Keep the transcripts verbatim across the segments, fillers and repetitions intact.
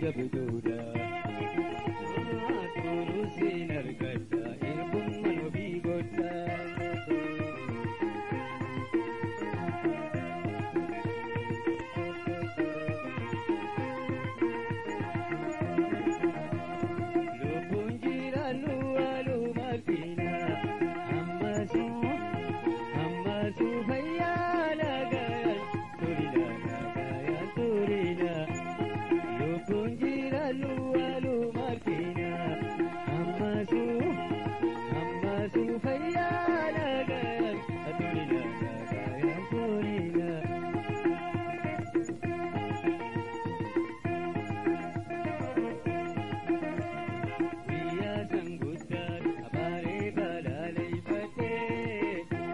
jabduudha turuusin argadha eebummaan ofii godha. Lubbuun jiraannu waluma argina ammasuu ammasuu fayyaa nagayaan turina nagayaan turina. Lubbuun jiraannu waluma argina ammasuu ammasuu fayyaa nagayaan turina nagayaan turina. Guyyaa sanguddaan abaaree balaaleffadhee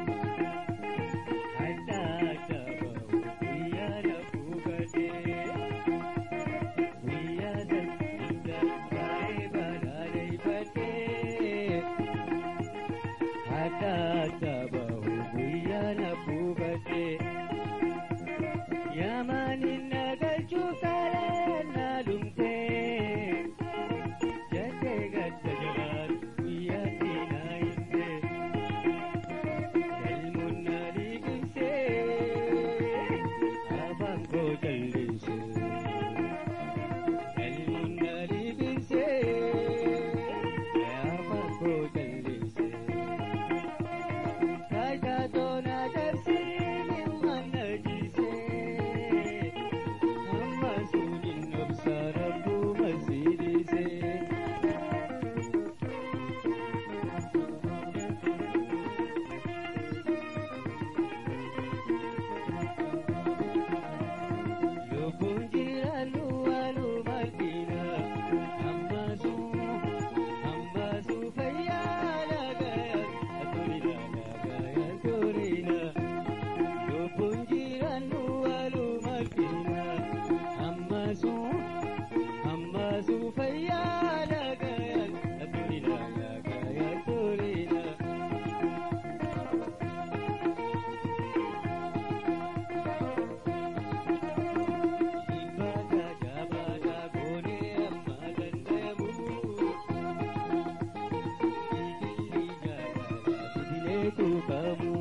adda adda bahu guyyaa lafuu gadhee. Guyyaa sanguddaan abaaree balaaleffadhee adda adda bahu guyyaa lafuu gadhee. Yaamaniin nagalchuu kaleen na dhumtee jatee gadda jalaan guyyaatti na himtee elmuun na liqimsee afaan koo jallisee elmuun na liqimsee afaan koo jallisee faayidaa toona dabsii dhimmaan na jisee amma suuniin obsaa rabbuu masiidisee. Lubbuun jiraannu waluma argina ammasuu ammasuu fayyaa nagayaan turina nagayaan turina. Lubbuun jiraannu waluma argina ammasuu ammasuu fayyaa nagayaan turina nagayaan turina. Ibadah jabadah goonee amma dandamu idilli jaalala idilee tuukamu.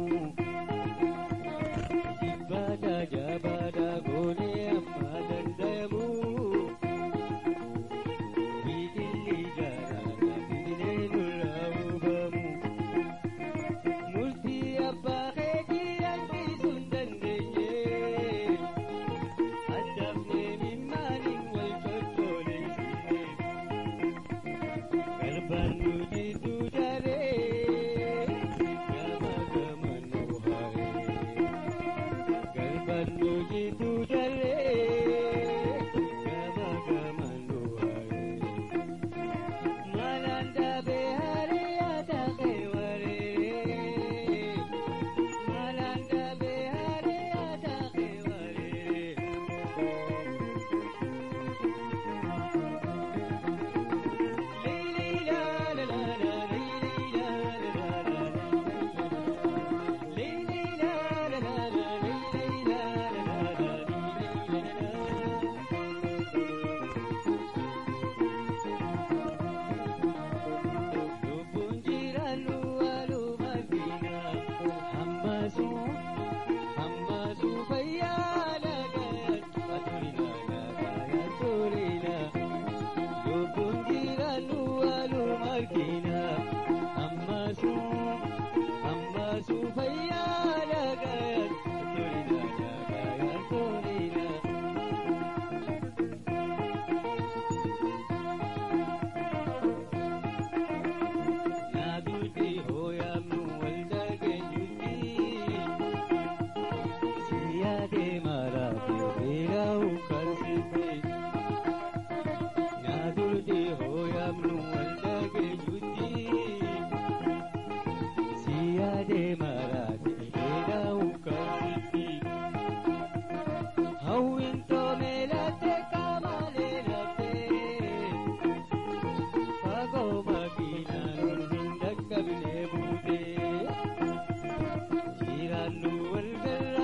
Ibadah jabadah goonee amma dandamu idilli jaalala idilee nurraa hubamu. Murtii abbaa keetii hanqisuu hin dandeenye addaafnee mimmaaniin wal coccooleessine garbaan nu jidduu daree gama gama nu haree garbaan nu jidduu daree gama gama nu haree maalaan dhaabee haree yaada kee wareeree maalaan dhaabee haree yaada kee wareeree. Leelii laala laala leelii laala laala leelii laala laala leelii laala laala leelii laala. Lubbuun jiraannu waluma argina ammasuu ammasuu fayyaa nagayaan turina nagayaan turina. Lubbuun jiraannu waluma argina ammasuu ammasuu fayyaa nagayaan turina nagayaan turina. Naaduuti hooyaamnu wal dhageenyutti siyaadee maraatee beela'u karsite. Naaduuti hooyaamnu wal dhageenyutti siyaadee maraatee beela'u karsite. Hawwiin toomee lattee qaamaalee lattee fagoo makiinaan hin dhaqqabnee buutee jiraannu wal garra